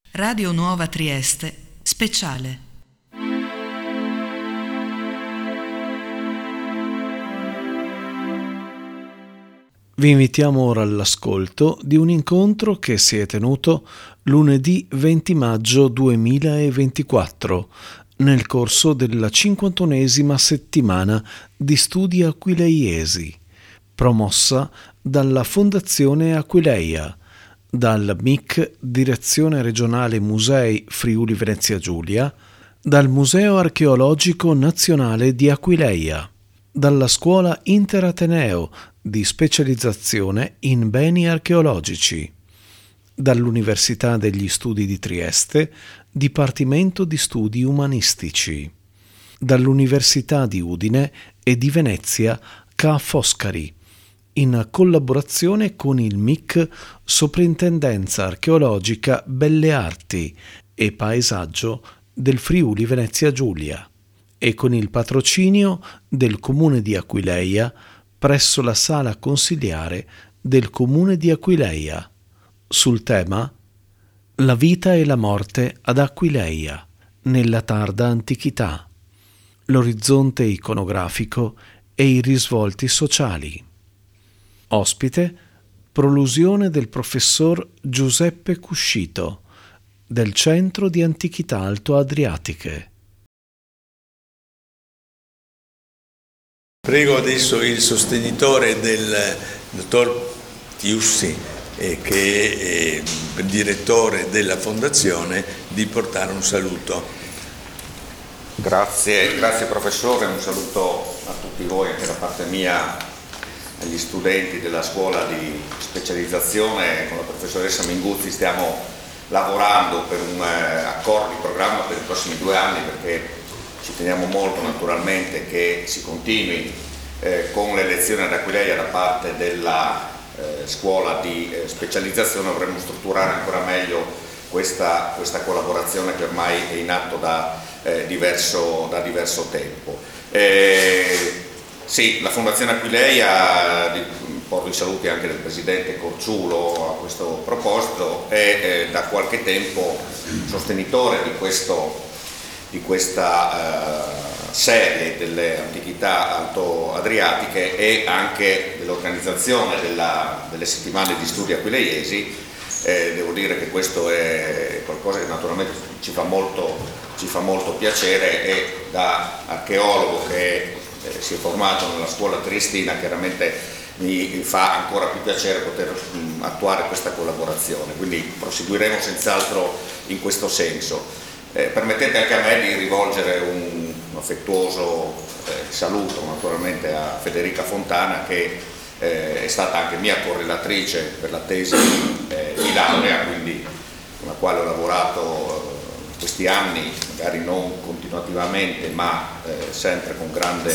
Radio Nuova Trieste, speciale. Vi invitiamo ora all'ascolto di un incontro che si è tenuto lunedì 20 maggio 2024 nel corso della 51esima settimana di studi aquileiesi, promossa dalla Fondazione Aquileia, dal MIC Direzione Regionale Musei Friuli Venezia Giulia, dal Museo Archeologico Nazionale di Aquileia, dalla Scuola Interateneo di specializzazione in beni archeologici, dall'Università degli Studi di Trieste, Dipartimento di Studi Umanistici, dall'Università di Udine e di Venezia Ca' Foscari, in collaborazione con il MIC Soprintendenza Archeologica Belle Arti e Paesaggio del Friuli Venezia Giulia e con il patrocinio del Comune di Aquileia presso la Sala Consiliare del Comune di Aquileia sul tema La vita e la morte ad Aquileia nella tarda antichità, l'orizzonte iconografico e i risvolti sociali. Ospite, prolusione del professor Giuseppe Cuscito del Centro di Antichità Alto-Adriatiche. Prego adesso il sostenitore del dottor Tiussi, che è il direttore della Fondazione, di portare un saluto. Grazie professore, un saluto a tutti voi anche da parte mia, agli studenti della scuola di specializzazione. Con la professoressa Minguzzi stiamo lavorando per un accordo di programma per i prossimi 2 anni, perché ci teniamo molto naturalmente che si continui con le lezioni ad Aquileia da parte della scuola di specializzazione. Vorremmo strutturare ancora meglio questa collaborazione che ormai è in atto da diverso tempo. Sì, la Fondazione Aquileia, porto i saluti anche del Presidente Corciulo a questo proposito, è da qualche tempo sostenitore di questa serie delle antichità alto-adriatiche e anche dell'organizzazione delle settimane di studi aquileiesi. Devo dire che questo è qualcosa che naturalmente ci fa molto piacere, e da archeologo che si è formato nella scuola triestina chiaramente mi fa ancora più piacere poter attuare questa collaborazione, quindi proseguiremo senz'altro in questo senso. Permettete anche a me di rivolgere un affettuoso saluto naturalmente a Federica Fontana, che è stata anche mia correlatrice per la tesi di laurea, quindi con la quale ho lavorato questi anni, magari non continuativamente, ma sempre con grande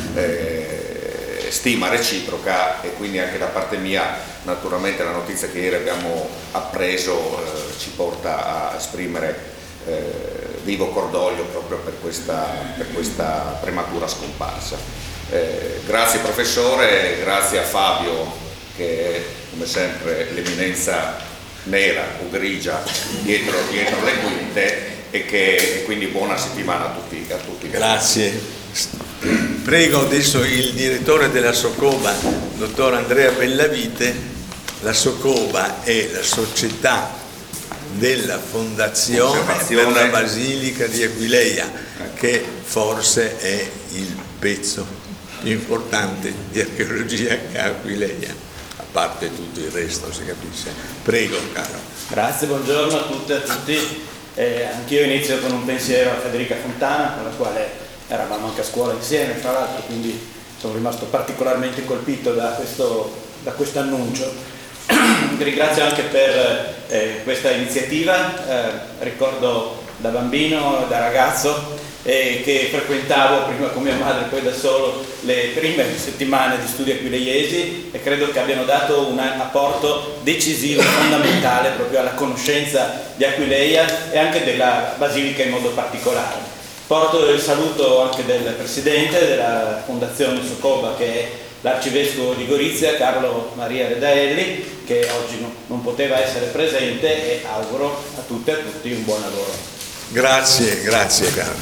stima reciproca, e quindi anche da parte mia naturalmente la notizia che ieri abbiamo appreso ci porta a esprimere vivo cordoglio proprio per questa prematura scomparsa. Grazie professore, grazie a Fabio, che è come sempre l'eminenza nera o grigia dietro le quinte, e quindi buona settimana a tutti. Grazie. Prego adesso il direttore della Socoba, dottor Andrea Bellavite. La Socoba è la società della Fondazione per la Basilica di Aquileia, che forse è il pezzo più importante di archeologia che ha Aquileia, a parte tutto il resto, si capisce. Prego, caro. Grazie, buongiorno a tutte e a tutti. Anch'io inizio con un pensiero a Federica Fontana, con la quale eravamo anche a scuola insieme, tra l'altro, quindi sono rimasto particolarmente colpito da questo annuncio. Vi ringrazio anche per questa iniziativa. Ricordo da bambino, da ragazzo, che frequentavo prima con mia madre, poi da solo, le prime settimane di studi aquileiesi, e credo che abbiano dato un apporto decisivo, fondamentale proprio alla conoscenza di Aquileia e anche della Basilica in modo particolare. Porto il saluto anche del Presidente della Fondazione Socoba, che è l'arcivescovo di Gorizia Carlo Maria Redaelli, che oggi non poteva essere presente, e auguro a tutte e a tutti un buon lavoro. Grazie Carlo.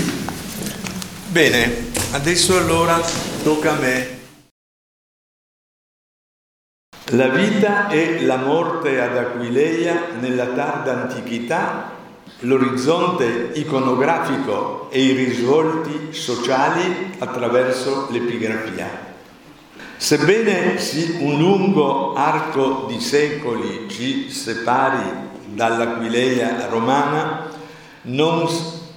Bene, adesso allora tocca a me. La vita e la morte ad Aquileia nella tarda antichità, l'orizzonte iconografico e i risvolti sociali attraverso l'epigrafia. Sebbene un lungo arco di secoli ci separi dall'Aquileia romana, non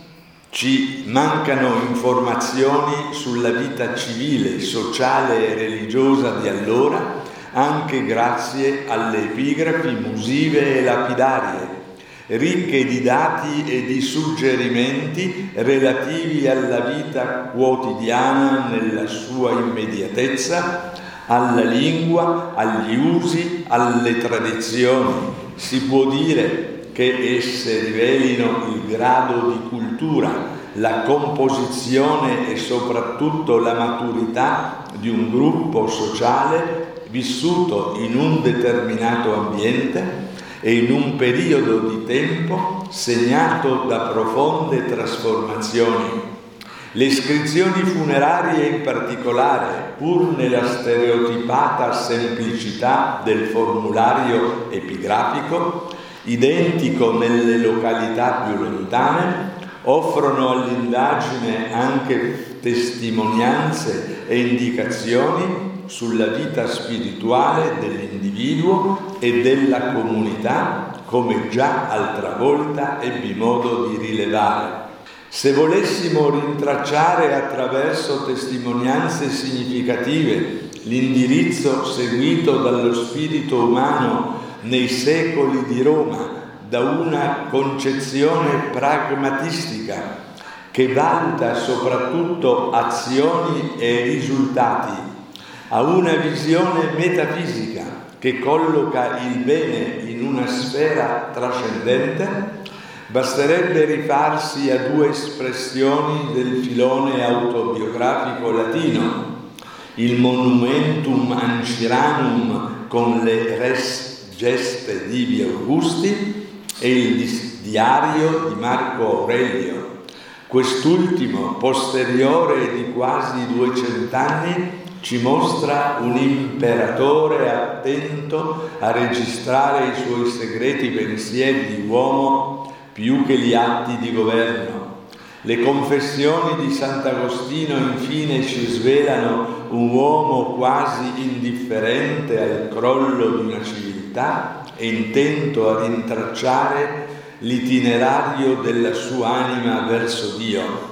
ci mancano informazioni sulla vita civile, sociale e religiosa di allora, anche grazie alle epigrafi musive e lapidarie, ricche di dati e di suggerimenti relativi alla vita quotidiana nella sua immediatezza, alla lingua, agli usi, alle tradizioni. Si può dire che esse rivelino il grado di cultura, la composizione e soprattutto la maturità di un gruppo sociale vissuto in un determinato ambiente e in un periodo di tempo segnato da profonde trasformazioni. Le iscrizioni funerarie in particolare, pur nella stereotipata semplicità del formulario epigrafico, identico nelle località più lontane, offrono all'indagine anche testimonianze e indicazioni sulla vita spirituale dell'individuo e della comunità, come già altra volta ebbi modo di rilevare. Se volessimo rintracciare attraverso testimonianze significative l'indirizzo seguito dallo spirito umano nei secoli di Roma da una concezione pragmatistica che valuta soprattutto azioni e risultati, a una visione metafisica che colloca il bene in una sfera trascendente, basterebbe rifarsi a due espressioni del filone autobiografico latino, il Monumentum Anciranum con le res geste Divi Augusti e il diario di Marco Aurelio. Quest'ultimo, posteriore di quasi 200 anni, ci mostra un imperatore attento a registrare i suoi segreti pensieri di uomo più che gli atti di governo. Le confessioni di Sant'Agostino infine ci svelano un uomo quasi indifferente al crollo di una civiltà e intento a rintracciare l'itinerario della sua anima verso Dio.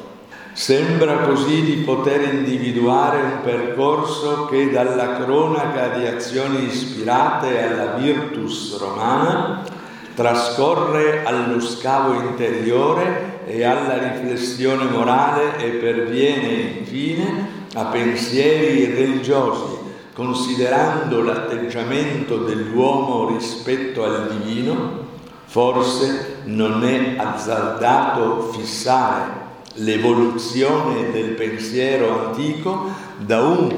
Sembra così di poter individuare un percorso che dalla cronaca di azioni ispirate alla virtus romana trascorre allo scavo interiore e alla riflessione morale e perviene infine a pensieri religiosi, considerando l'atteggiamento dell'uomo rispetto al divino. Forse non è azzardato fissare l'evoluzione del pensiero antico da un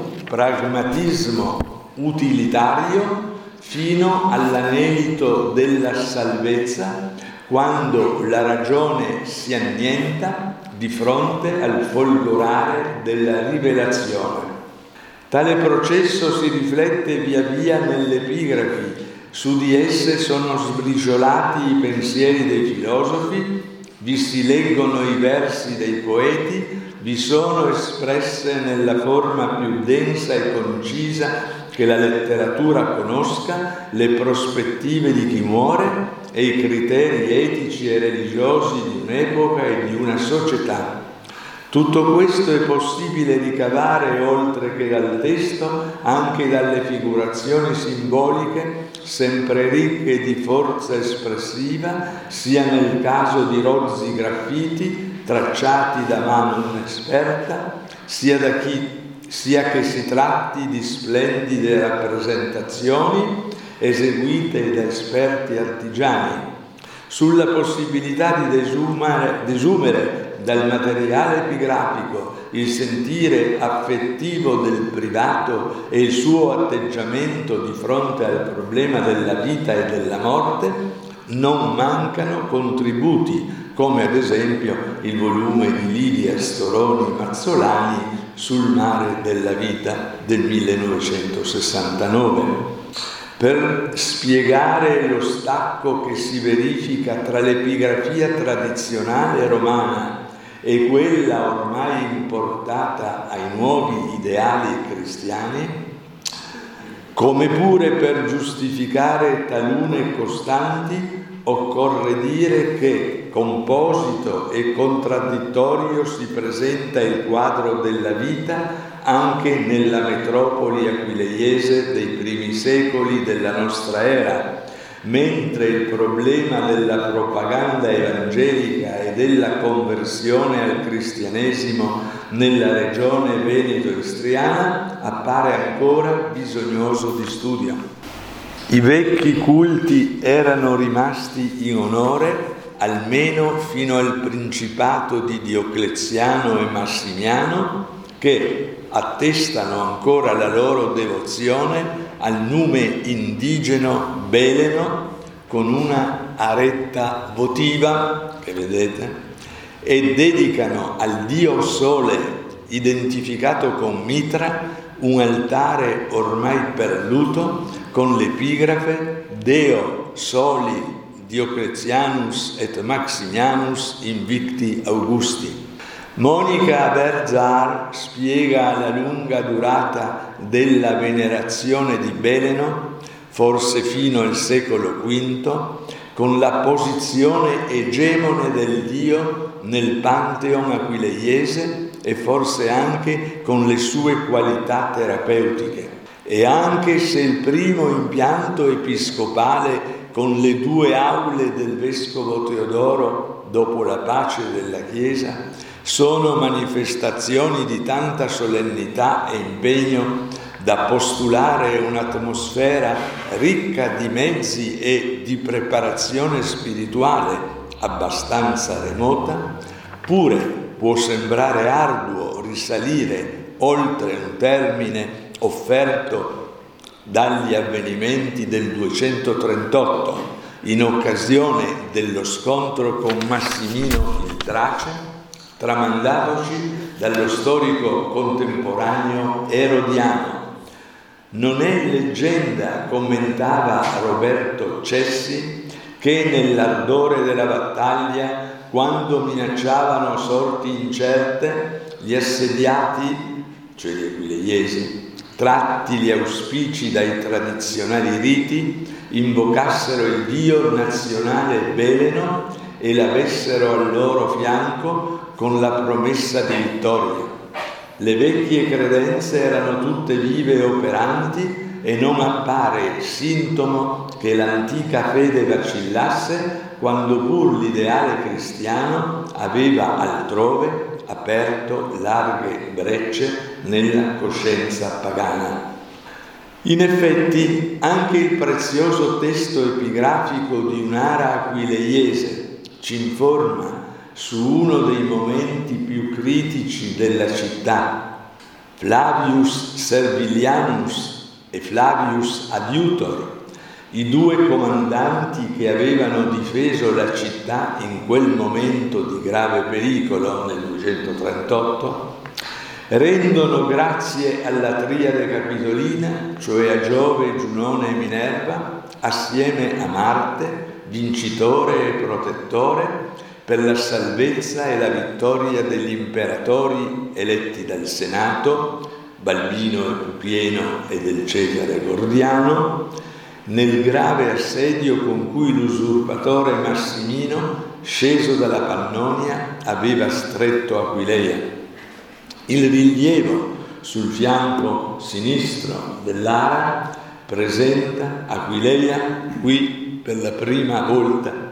pragmatismo utilitario fino all'anelito della salvezza, quando la ragione si annienta di fronte al folgorare della rivelazione. Tale processo si riflette via via nelle epigrafi, su di esse sono sbriciolati i pensieri dei filosofi, vi si leggono i versi dei poeti, vi sono espresse nella forma più densa e concisa che la letteratura conosca le prospettive di chi muore e i criteri etici e religiosi di un'epoca e di una società. Tutto questo è possibile ricavare, oltre che dal testo, anche dalle figurazioni simboliche, sempre ricche di forza espressiva, sia nel caso di rozzi graffiti tracciati da mano inesperta, sia che si tratti di splendide rappresentazioni eseguite da esperti artigiani. Sulla possibilità di desumere dal materiale epigrafico il sentire affettivo del privato e il suo atteggiamento di fronte al problema della vita e della morte, non mancano contributi, come ad esempio il volume di Lidia Storoni Mazzolani sul mare della vita del 1969. Per spiegare lo stacco che si verifica tra l'epigrafia tradizionale romana e quella ormai importata ai nuovi ideali cristiani, come pure per giustificare talune costanti, occorre dire che composito e contraddittorio si presenta il quadro della vita anche nella metropoli aquileiese dei primi secoli della nostra era, mentre il problema della propaganda evangelica e della conversione al cristianesimo nella regione veneto-istriana appare ancora bisognoso di studio. I vecchi culti erano rimasti in onore almeno fino al principato di Diocleziano e Massimiano, che attestano ancora la loro devozione al nume indigeno Beleno con una aretta votiva, che vedete, e dedicano al dio Sole, identificato con mitra, un altare ormai perduto con l'epigrafe Deo Soli Diocletianus et Maximianus invicti Augusti. Monica Berzar spiega la lunga durata della venerazione di Beleno, forse fino al secolo V, con la posizione egemone del dio nel Pantheon aquileiese e forse anche con le sue qualità terapeutiche. E anche se il primo impianto episcopale con le 2 aule del vescovo Teodoro dopo la pace della Chiesa sono manifestazioni di tanta solennità e impegno da postulare un'atmosfera ricca di mezzi e di preparazione spirituale abbastanza remota, pure può sembrare arduo risalire oltre un termine offerto dagli avvenimenti del 238 in occasione dello scontro con Massimino il Trace, tramandatoci dallo storico contemporaneo Erodiano. Non è leggenda, commentava Roberto Cessi, che nell'ardore della battaglia, quando minacciavano sorti incerte, gli assediati, cioè gli aquileiesi, tratti gli auspici dai tradizionali riti, invocassero il dio nazionale Beleno e l'avessero al loro fianco con la promessa di vittoria. Le vecchie credenze erano tutte vive e operanti e non appare sintomo che l'antica fede vacillasse quando pur l'ideale cristiano aveva altrove aperto larghe brecce nella coscienza pagana. In effetti, anche il prezioso testo epigrafico di un'ara aquileiese ci informa su uno dei momenti più critici della città. Flavius Servilianus e Flavius Adiutor, i 2 comandanti che avevano difeso la città in quel momento di grave pericolo nel 238, rendono grazie alla triade capitolina, cioè a Giove, Giunone e Minerva, assieme a Marte, vincitore e protettore, per la salvezza e la vittoria degli imperatori eletti dal Senato, Balbino e Pupieno e del Cesare Gordiano, nel grave assedio con cui l'usurpatore Massimino, sceso dalla Pannonia, aveva stretto Aquileia. Il rilievo sul fianco sinistro dell'ara presenta Aquileia qui per la prima volta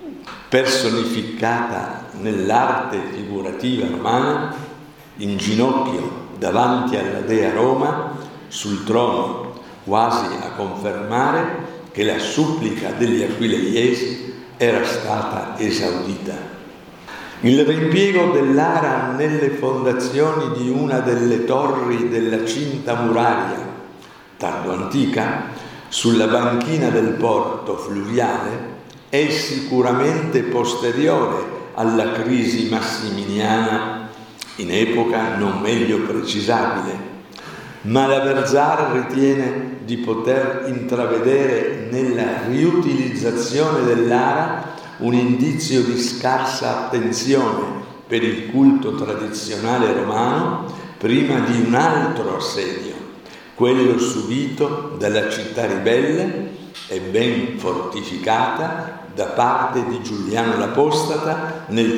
personificata nell'arte figurativa romana, in ginocchio davanti alla Dea Roma, sul trono, quasi a confermare che la supplica degli aquileiesi era stata esaudita. Il ripiego dell'ara nelle fondazioni di una delle torri della cinta muraria tardo-antica sulla banchina del porto fluviale è sicuramente posteriore alla crisi massiminiana in epoca non meglio precisabile, ma la Berzar ritiene di poter intravedere nella riutilizzazione dell'ara un indizio di scarsa attenzione per il culto tradizionale romano prima di un altro assedio, quello subito dalla città ribelle e ben fortificata da parte di Giuliano l'Apostata nel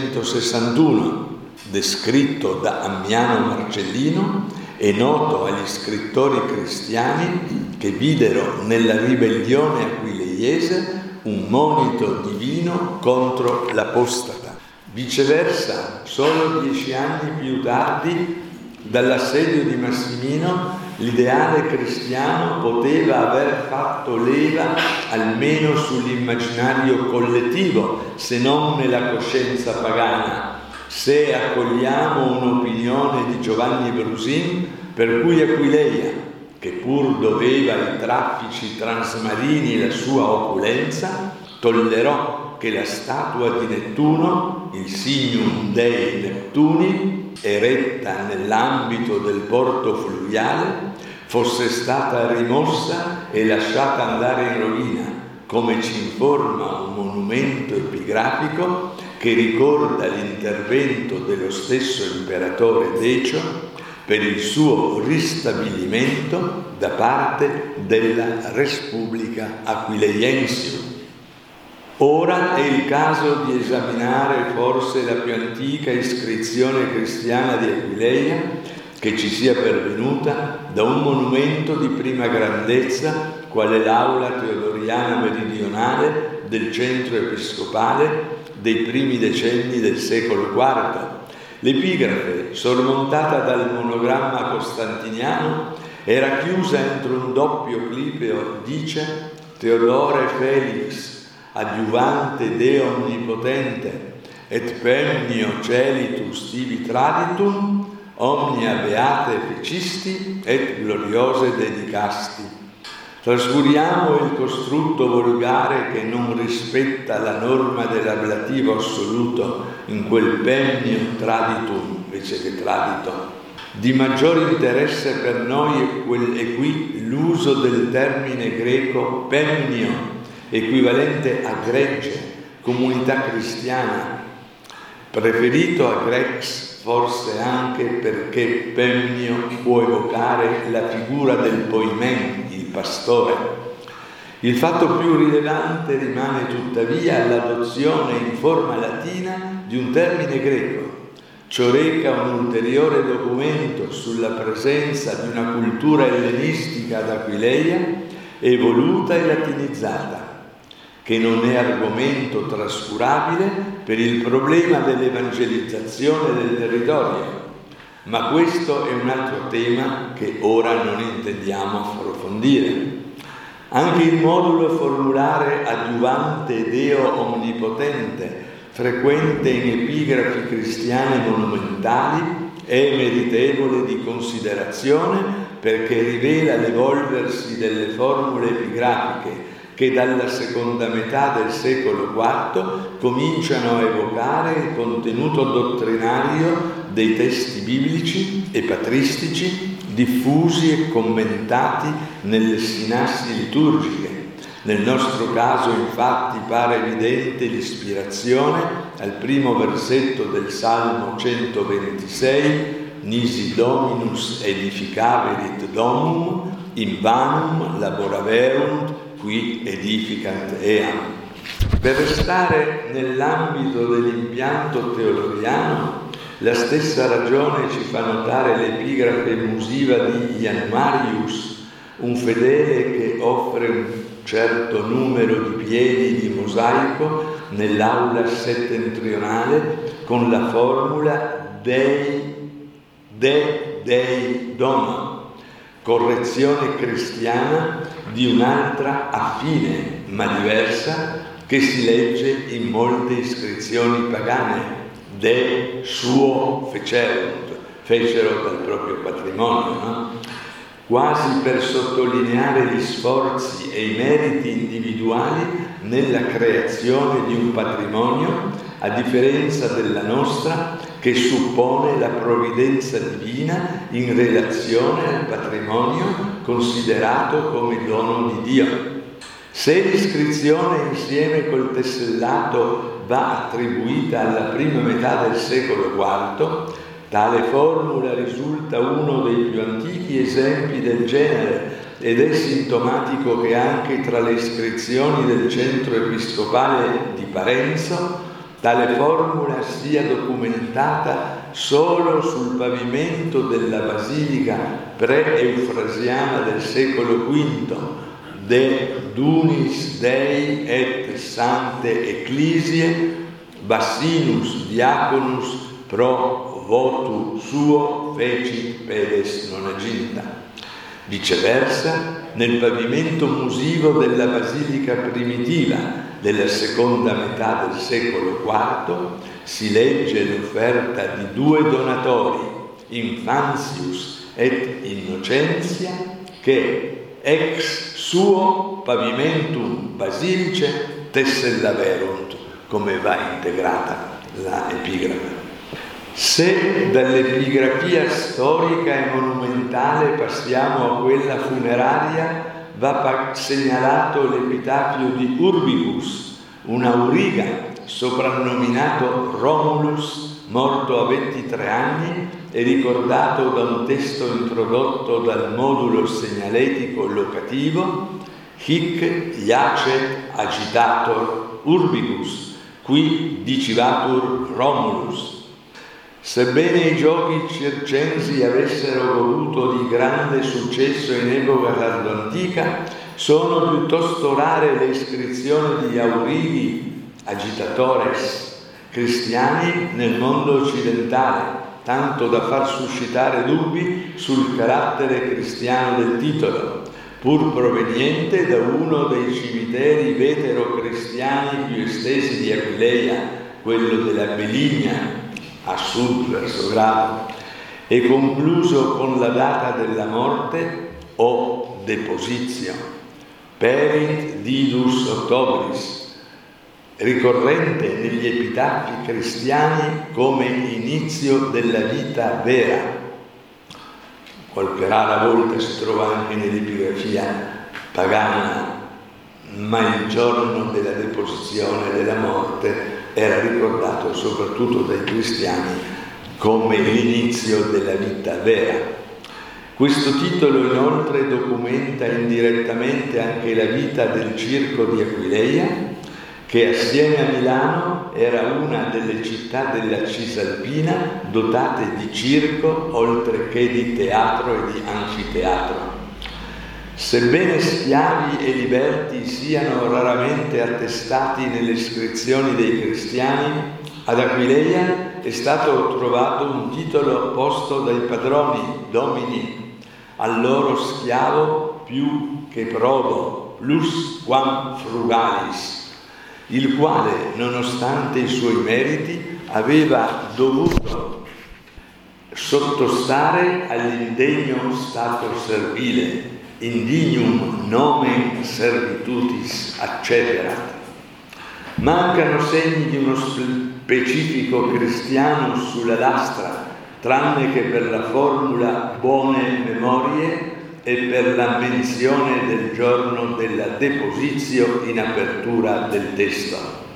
361, descritto da Ammiano Marcellino e noto agli scrittori cristiani che videro nella ribellione aquileiese un monito divino contro l'Apostata. Viceversa, solo 10 anni più tardi, dall'assedio di Massimino, l'ideale cristiano poteva aver fatto leva almeno sull'immaginario collettivo, se non nella coscienza pagana, se accogliamo un'opinione di Giovanni Brusin per cui Aquileia, che pur doveva ai traffici transmarini la sua opulenza, tollerò che la statua di Nettuno, il Signum Dei Neptuni, eretta nell'ambito del porto fluviale, fosse stata rimossa e lasciata andare in rovina, come ci informa un monumento epigrafico che ricorda l'intervento dello stesso imperatore Decio per il suo ristabilimento da parte della Respubblica Aquileiensium. Ora è il caso di esaminare forse la più antica iscrizione cristiana di Aquileia che ci sia pervenuta da un monumento di prima grandezza quale l'aula teodoriana meridionale del centro episcopale dei primi decenni del secolo IV. L'epigrafe, sormontata dal monogramma costantiniano, era chiusa entro un doppio clipeo, dice Teodore Felix, adiuvante Deo Onnipotente, et pemnio celitus tibi traditum, omnia beate fecisti et gloriose dedicasti. Trascuriamo il costrutto volgare che non rispetta la norma dell'ablativo assoluto in quel pemnio traditum invece che traditum. Di maggior interesse per noi è qui l'uso del termine greco pemnio, equivalente a gregge, comunità cristiana, preferito a grex forse anche perché pemnio può evocare la figura del poimen, il pastore. Il fatto più rilevante rimane tuttavia l'adozione in forma latina di un termine greco. Ciò reca un ulteriore documento sulla presenza di una cultura ellenistica ad Aquileia evoluta e latinizzata, che non è argomento trascurabile per il problema dell'evangelizzazione del territorio, ma questo è un altro tema che ora non intendiamo approfondire. Anche il modulo formulare adiuvante Deo Onnipotente, frequente in epigrafi cristiane monumentali, è meritevole di considerazione perché rivela l'evolversi delle formule epigrafiche che dalla seconda metà del secolo IV cominciano a evocare il contenuto dottrinario dei testi biblici e patristici diffusi e commentati nelle sinassi liturgiche. Nel nostro caso, infatti, pare evidente l'ispirazione al primo versetto del Salmo 126, Nisi Dominus edificaverit domum, in vanum laboraverunt qui edificant eam. Per restare nell'ambito dell'impianto teoloriano, la stessa ragione ci fa notare l'epigrafe musiva di Januarius, un fedele che offre un certo numero di piedi di mosaico nell'aula settentrionale con la formula Dei Doma, correzione cristiana di un'altra affine ma diversa che si legge in molte iscrizioni pagane, fecero dal proprio patrimonio, no? Quasi per sottolineare gli sforzi e i meriti individuali nella creazione di un patrimonio, a differenza della nostra, che suppone la provvidenza divina in relazione al patrimonio considerato come dono di Dio. Se l'iscrizione insieme col tessellato va attribuita alla prima metà del secolo IV, tale formula risulta uno dei più antichi esempi del genere ed è sintomatico che anche tra le iscrizioni del centro episcopale di Parenzo tale formula sia documentata solo sul pavimento della basilica pre-eufrasiana del secolo V, de Dunis Dei et Sancte Ecclesiae Bassinus Diaconus pro votu suo fecit pedes nonaginta. Viceversa, nel pavimento musivo della basilica primitiva della seconda metà del secolo IV si legge l'offerta di due donatori, Infantius et Innocentia, che ex suo pavimentum basilice tessellaverunt, come va integrata la epigrafe. Se dall'epigrafia storica e monumentale passiamo a quella funeraria, va segnalato l'epitafio di Urbicus, un auriga soprannominato Romulus, morto a 23 anni e ricordato da un testo introdotto dal modulo segnaletico locativo Hic iacet agitator Urbicus, qui dicivatur Romulus. Sebbene i giochi circensi avessero goduto di grande successo in epoca tardoantica, sono piuttosto rare le iscrizioni di aurighi agitatores cristiani nel mondo occidentale, tanto da far suscitare dubbi sul carattere cristiano del titolo, pur proveniente da uno dei cimiteri vetero-cristiani più estesi di Aquileia, quello della Beligna, a sud verso Grado, e concluso con la data della morte o deposizio, perit didus ottobris, ricorrente negli epitafi cristiani come inizio della vita vera. Qualche rara volta si trova anche nell'epigrafia pagana, ma il giorno della deposizione della morte era ricordato soprattutto dai cristiani come l'inizio della vita vera. Questo titolo inoltre documenta indirettamente anche la vita del circo di Aquileia, che assieme a Milano era una delle città della Cisalpina dotate di circo oltre che di teatro e di anfiteatro. Sebbene schiavi e liberti siano raramente attestati nelle iscrizioni dei cristiani, ad Aquileia è stato trovato un titolo posto dai padroni domini al loro schiavo più che probo, plus quam frugalis, il quale, nonostante i suoi meriti, aveva dovuto sottostare all'indegno stato servile, indignum nomen servitutis acceterat. Mancano segni di uno specifico cristiano sulla lastra, tranne che per la formula buone memorie e per la menzione del giorno della deposizio in apertura del testo.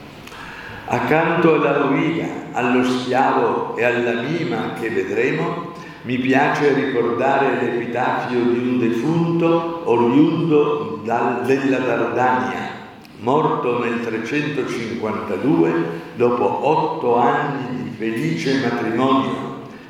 Accanto all'auriga, allo schiavo e alla mima che vedremo, mi piace ricordare l'epitafio di un defunto oriundo della Dardania, morto nel 352 dopo 8 anni di felice matrimonio,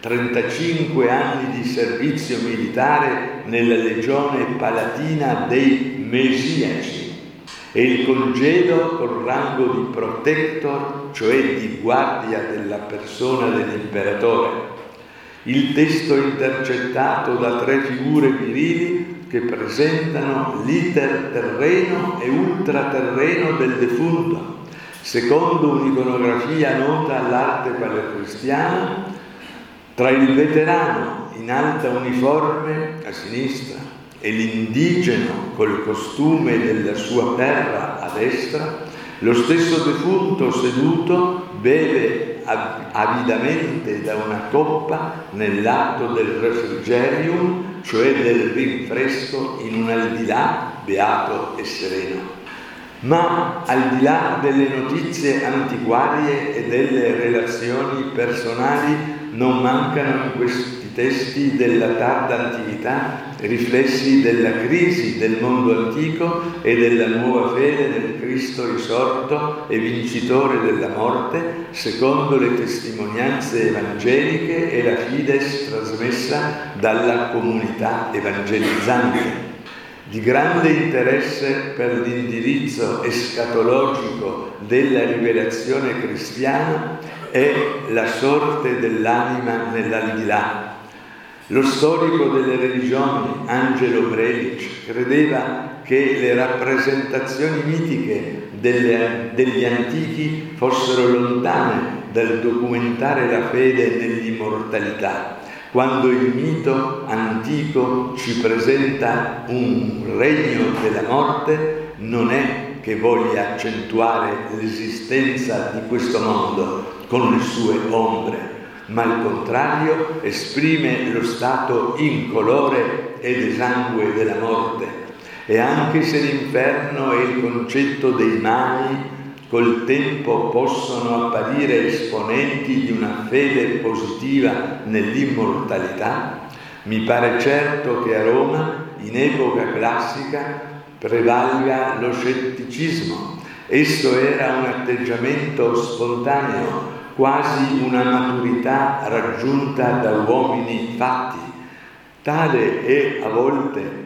35 anni di servizio militare nella legione palatina dei Mesiaci e il congedo col rango di protector, cioè di guardia della persona dell'imperatore. Il testo intercettato da 3 figure virili che presentano l'iter terreno e ultraterreno del defunto, Secondo un'iconografia nota all'arte paleocristiana, tra il veterano in alta uniforme a sinistra e l'indigeno col costume della sua terra a destra, lo stesso defunto seduto beve avidamente da una coppa nell'atto del refrigerium, cioè del rinfresco in un aldilà beato e sereno. Ma al di là delle notizie antiquarie e delle relazioni personali, non mancano in questi testi della tarda antichità riflessi della crisi del mondo antico e della nuova fede nel Cristo risorto e vincitore della morte, secondo le testimonianze evangeliche e la fides trasmessa dalla comunità evangelizzante. Di grande interesse per l'indirizzo escatologico della rivelazione cristiana è la sorte dell'anima nell'aldilà. Lo storico delle religioni Angelo Bredic credeva che le rappresentazioni mitiche degli antichi fossero lontane dal documentare la fede nell'immortalità, quando il mito antico ci presenta un regno della morte, non è che voglia accentuare l'esistenza di questo mondo con le sue ombre, ma al contrario esprime lo stato incolore ed esangue della morte. E anche se l'inferno e il concetto dei mali col tempo possono apparire esponenti di una fede positiva nell'immortalità, mi pare certo che a Roma, in epoca classica, prevalga lo scetticismo. Esso era un atteggiamento spontaneo, quasi una maturità raggiunta da uomini fatti. Tale è a volte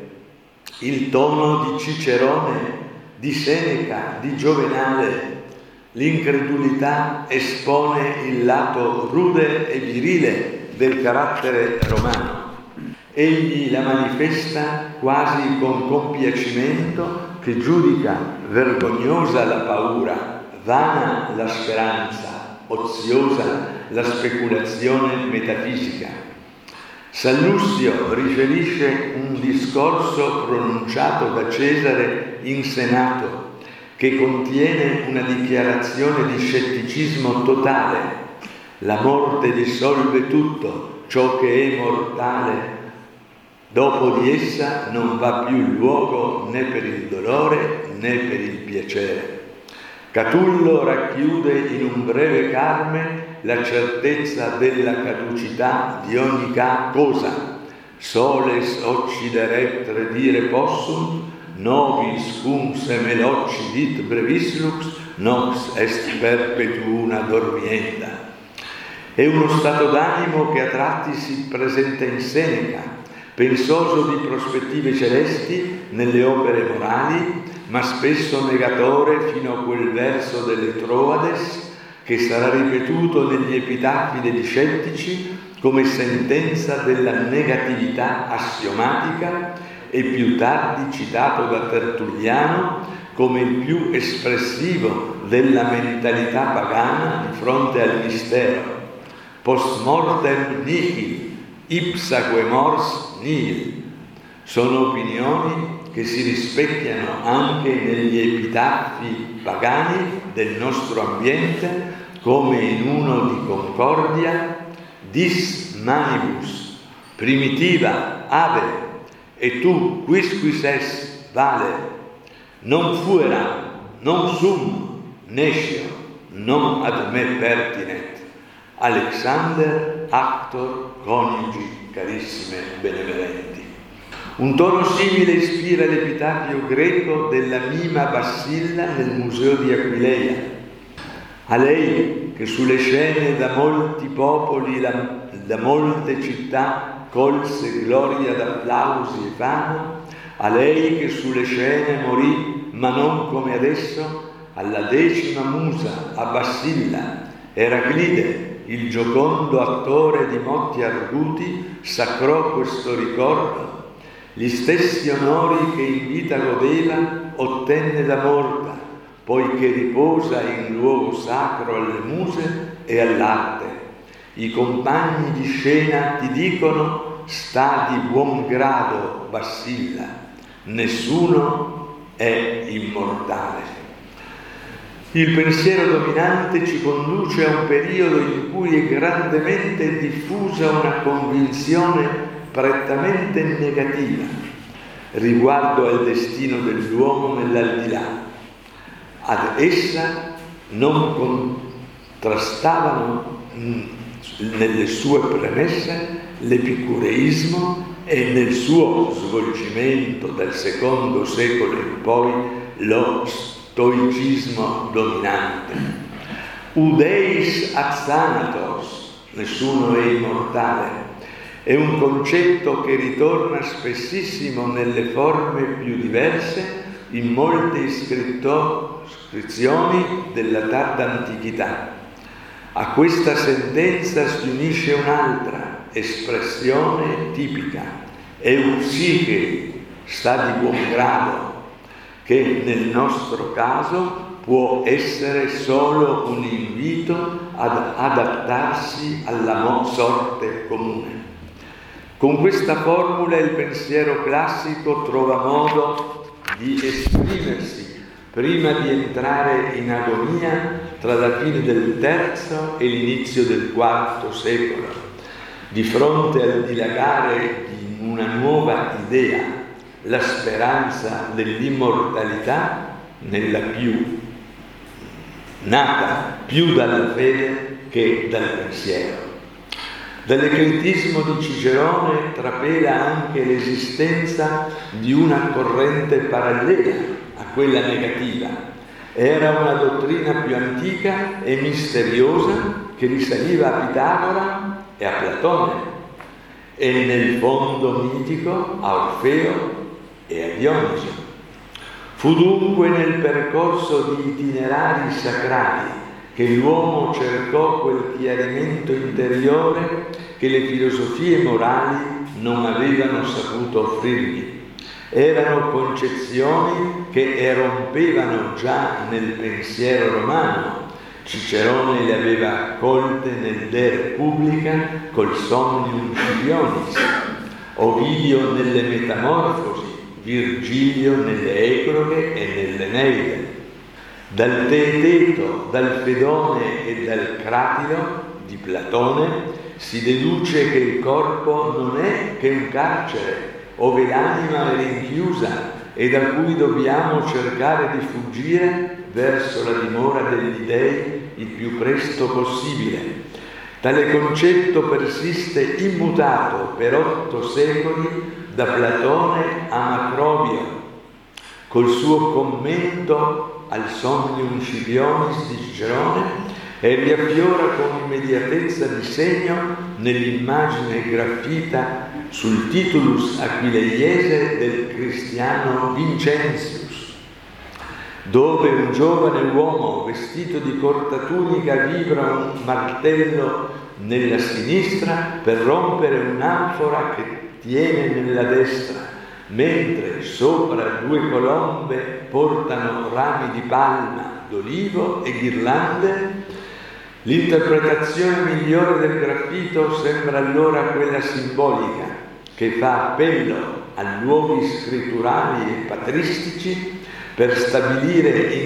il tono di Cicerone, di Seneca, di Giovenale. L'incredulità espone il lato rude e virile del carattere romano. Egli la manifesta quasi con compiacimento, che giudica vergognosa la paura, vana la speranza, oziosa la speculazione metafisica. Sallusto riferisce un discorso pronunciato da Cesare in Senato che contiene una dichiarazione di scetticismo totale. La morte dissolve tutto, ciò che è mortale. Dopo di essa non va più luogo né per il dolore né per il piacere. Catullo racchiude in un breve carme la certezza della caducità di ogni cosa. Soles occideret redire possum, nobis cum semel occidit brevis lux, nox est perpetuuna dormienda. È uno stato d'animo che a tratti si presenta in Seneca, pensoso di prospettive celesti nelle opere morali, ma spesso negatore fino a quel verso delle Troades che sarà ripetuto negli epitafi degli scettici come sentenza della negatività assiomatica e più tardi citato da Tertulliano come il più espressivo della mentalità pagana di fronte al mistero. Post mortem nihil, ipsaque mors nihil. Sono opinioni che si rispecchiano anche negli epitafi pagani del nostro ambiente, come in uno di Concordia: dis manibus, primitiva, ave, e tu quisquis es, vale, non fuera, non sum, nescio, non ad me pertinet. Alexander Actor Coniugi, carissime benemerenti. Un tono simile ispira l'epitafio greco della mima Bassilla nel museo di Aquileia. A lei che sulle scene da molti popoli, da molte città colse gloria d'applausi e fama, a lei che sulle scene morì, ma non come adesso, alla 10ª musa, a Bassilla, Eraclide, il giocondo attore di motti arguti, sacrò questo ricordo. Gli stessi onori che in vita godeva ottenne da morta, poiché riposa in luogo sacro alle muse e all'arte. I compagni di scena ti dicono: sta di buon grado, vacilla, nessuno è immortale. Il pensiero dominante ci conduce a un periodo in cui è grandemente diffusa una convinzione prettamente negativa riguardo al destino dell'uomo nell'aldilà. Ad essa non contrastavano nelle sue premesse l'epicureismo e nel suo svolgimento dal secondo secolo in poi lo stoicismo dominante. Udeis ad thanatos, nessuno è immortale, è un concetto che ritorna spessissimo nelle forme più diverse in molte iscrizioni della tarda antichità. A questa sentenza si unisce un'altra espressione tipica, eusiche, sta di buon grado, che nel nostro caso può essere solo un invito ad adattarsi alla sorte comune. Con questa formula il pensiero classico trova modo di esprimersi prima di entrare in agonia tra la fine del III e l'inizio del IV secolo, di fronte al dilagare di una nuova idea, la speranza dell'immortalità nata più dalla fede che dal pensiero. Dall'eclettismo di Cicerone trapela anche l'esistenza di una corrente parallela a quella negativa. Era una dottrina più antica e misteriosa che risaliva a Pitagora e a Platone e nel fondo mitico a Orfeo e a Dioniso. Fu dunque nel percorso di itinerari sacrali che l'uomo cercò quel chiarimento interiore che le filosofie morali non avevano saputo offrirgli. Erano concezioni che erompevano già nel pensiero romano. Cicerone le aveva colte nel De Repubblica col Somnium Scipionis, Ovidio nelle Metamorfosi, Virgilio nelle Ecloge e nell'Eneide. Dal Teeteto, dal Fedone e dal Cratilo di Platone si deduce che il corpo non è che un carcere ove l'anima è rinchiusa e da cui dobbiamo cercare di fuggire verso la dimora degli dei il più presto possibile. Tale concetto persiste immutato per 8 secoli da Platone a Macrobio, col suo commento al Somnium Scipionis di Cicerone, e riaffiora con immediatezza di segno nell'immagine graffita sul titulus aquileiese del cristiano Vincentius, dove un giovane uomo vestito di corta tunica vibra un martello nella sinistra per rompere un'anfora che tiene nella destra, mentre sopra 2 colombe portano rami di palma, d'olivo e ghirlande. L'interpretazione migliore del graffito sembra allora quella simbolica, che fa appello a luoghi scritturali e patristici per stabilire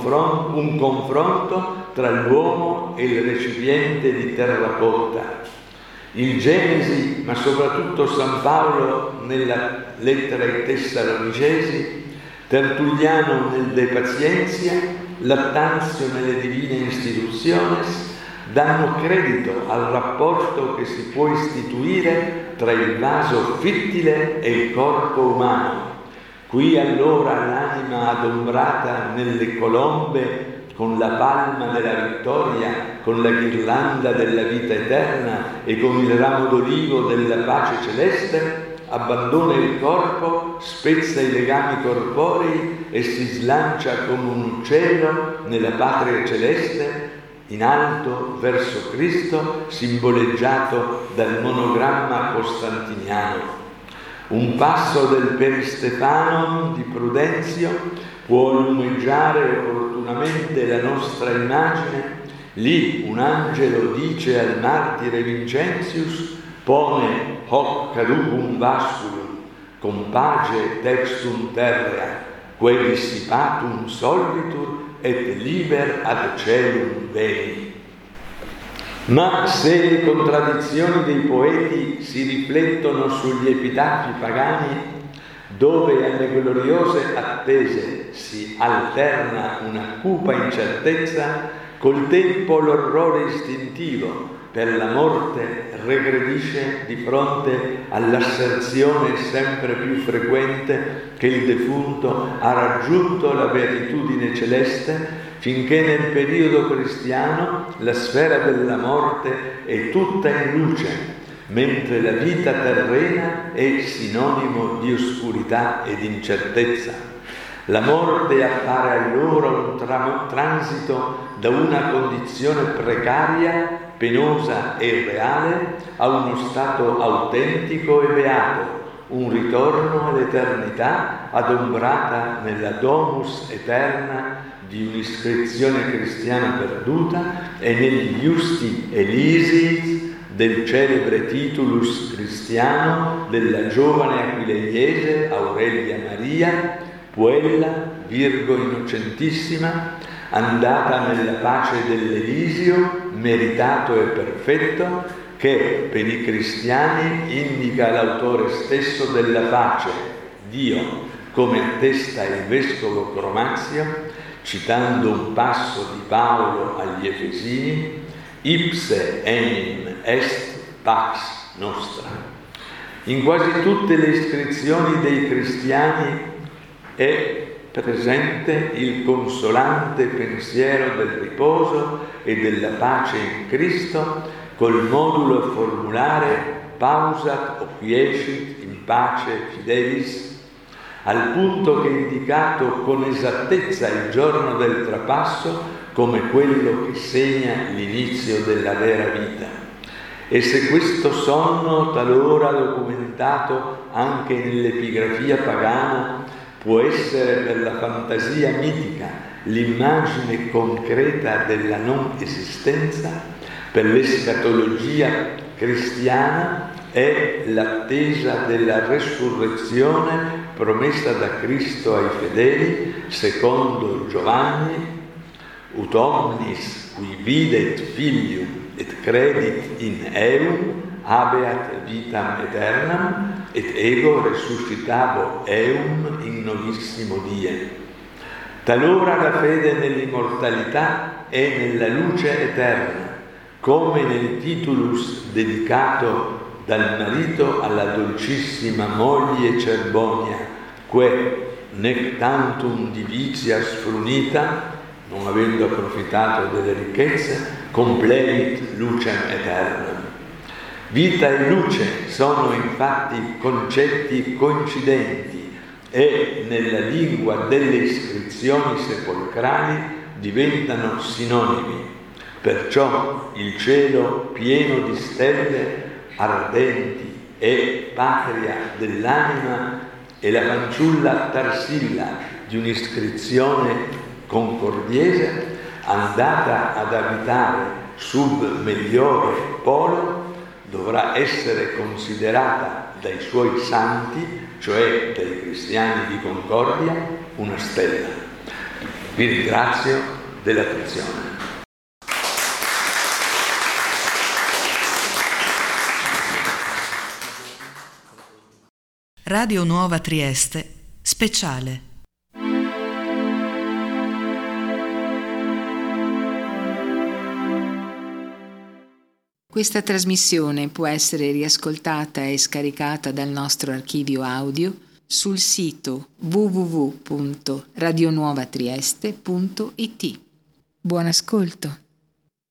un confronto tra l'uomo e il recipiente di terracotta. Il Genesi, ma soprattutto San Paolo nella lettera ai Tessalonicesi, Tertulliano nel De Patientia, Lattanzio nelle Divine Institutiones, danno credito al rapporto che si può istituire tra il vaso fittile e il corpo umano. Qui allora l'anima adombrata nelle colombe con la palma della vittoria, con la ghirlanda della vita eterna e con il ramo d'olivo della pace celeste, abbandona il corpo, spezza i legami corporei e si slancia come un uccello nella patria celeste, in alto verso Cristo, simboleggiato dal monogramma costantiniano. Un passo del Peristefanon di Prudenzio può lumeggiare opportunamente la nostra immagine, lì un angelo dice al martire Vincentius: pone hoc cadubum vasculum, compage textum terrea, quae dissipatum solvitur et liber ad celum veni. Ma se le contraddizioni dei poeti si riflettono sugli epitafi pagani, dove alle gloriose attese si alterna una cupa incertezza, col tempo l'orrore istintivo per la morte regredisce di fronte all'asserzione sempre più frequente che il defunto ha raggiunto la beatitudine celeste, finché nel periodo cristiano la sfera della morte è tutta in luce, mentre la vita terrena è sinonimo di oscurità ed incertezza. La morte appare allora un transito da una condizione precaria, penosa e reale a uno stato autentico e beato, un ritorno all'eternità adombrata nella domus eterna di un'iscrizione cristiana perduta e negli Iusti Elisi del celebre titulus cristiano della giovane aquileiese Aurelia Maria, puella, Virgo innocentissima, andata nella pace dell'Elisio, meritato e perfetto, che per i cristiani indica l'autore stesso della pace, Dio, come attesta il vescovo Cromazio, citando un passo di Paolo agli Efesini: ipse enim est pax nostra. In quasi tutte le iscrizioni dei cristiani è presente il consolante pensiero del riposo e della pace in Cristo, col modulo formulare pausat o quiescit in pace fidelis, al punto che è indicato con esattezza il giorno del trapasso come quello che segna l'inizio della vera vita. E se questo sonno, talora documentato anche nell'epigrafia pagana, può essere per la fantasia mitica l'immagine concreta della non esistenza, per l'escatologia cristiana è l'attesa della resurrezione promessa da Cristo ai fedeli, secondo Giovanni: ut omnis qui videt filium et credit in eum habeat vitam aeternam, et ego resuscitabo eum in novissimo die. Talora la fede nell'immortalità è nella luce eterna, come nel titulus dedicato dal marito alla dolcissima moglie Cerbonia, que nec tantum divitias frunita, non avendo approfittato delle ricchezze, complevit lucem aeternam. Vita e luce sono infatti concetti coincidenti e nella lingua delle iscrizioni sepolcrali diventano sinonimi. Perciò il cielo pieno di stelle ardenti è patria dell'anima e la fanciulla Tarsilla di un'iscrizione concordiese, andata ad abitare sub meliore polo, dovrà essere considerata dai suoi santi, cioè dai cristiani di Concordia, una stella. Vi ringrazio dell'attenzione. Radio Nuova Trieste, speciale. Questa trasmissione può essere riascoltata e scaricata dal nostro archivio audio sul sito www.radionuovatrieste.it. Buon ascolto.